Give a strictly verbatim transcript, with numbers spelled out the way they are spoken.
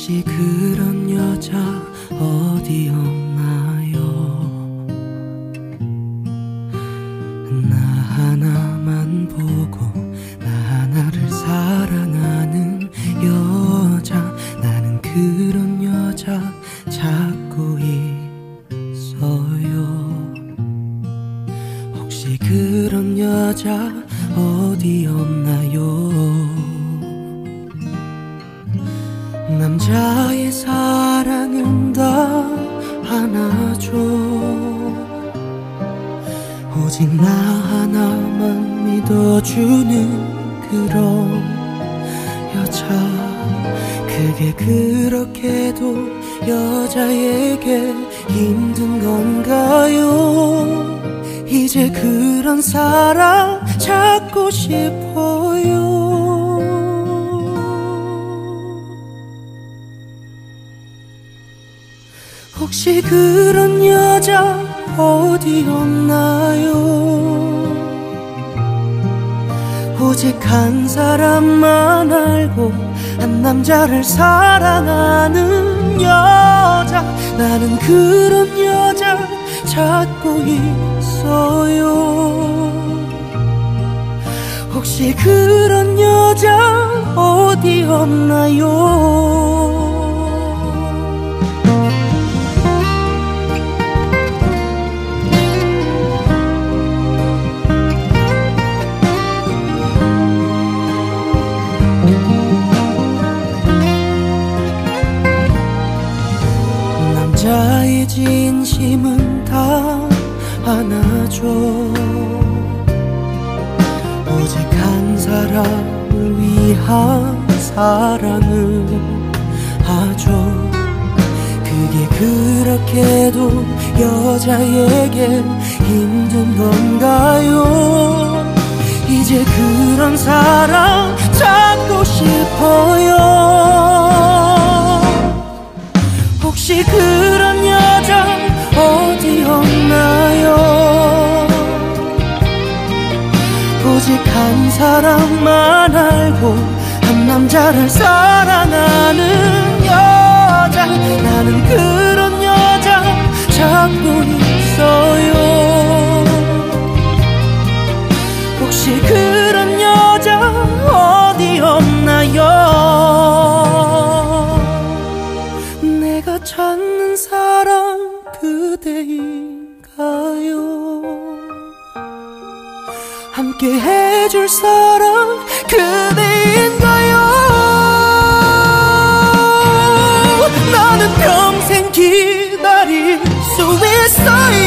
혹시 그런 여자 어디 없나요? 나 하나만 보고 나 하나를 사랑하는 여자, 나는 그런 여자 찾고 있어요. 혹시 그런 여자 어디 없나요? 남자의 사랑은 다 하나죠. 오직 나 하나만 믿어주는 그런 여자, 그게 그렇게도 여자에게 힘든 건가요? 이제 그런 사랑 찾고 싶어요. 혹시 그런 여자 어디 없나요? 오직 한 사람만 알고 한 남자를 사랑하는 여자, 나는 그런 여자 찾고 있어요. 혹시 그런 여자 어디 없나요? 남자의 진심은 다 하나죠. 오직 한 사람을 위한 사랑을 하죠. 그게 그렇게도 여자에게 힘든 건가요? 이제 그런 사랑 찾고 싶어요. 혹시 그런 여자 어디 없나요? 오직 한 사람만 알고 한 남자를 사랑하는 여자, 나는 그런 여자 찾고 있어요. 혹시 그런 여자 어디 없나요? 내가 찾는 사랑 그대인가요? 함께 해줄 사랑 그대인가요? 나는 평생 기다릴 수 있어요.